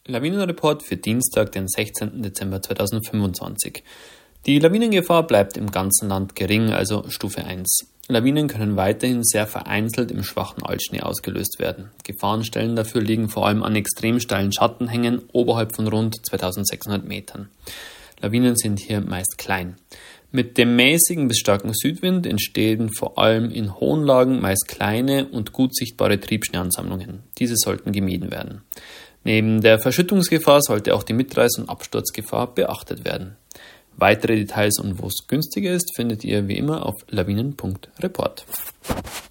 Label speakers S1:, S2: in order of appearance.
S1: Lawinenreport für Dienstag, den 16. Dezember 2025. Die Lawinengefahr bleibt im ganzen Land gering, also Stufe 1. Lawinen können weiterhin sehr vereinzelt im schwachen Altschnee ausgelöst werden. Gefahrenstellen dafür liegen vor allem an extrem steilen Schattenhängen oberhalb von rund 2600 Metern. Lawinen sind hier meist klein. Mit dem mäßigen bis starken Südwind entstehen vor allem in hohen Lagen meist kleine und gut sichtbare Triebschneeansammlungen. Diese sollten gemieden werden. Neben der Verschüttungsgefahr sollte auch die Mitreiß- und Absturzgefahr beachtet werden. Weitere Details und wo es günstiger ist, findet ihr wie immer auf lawinen.report.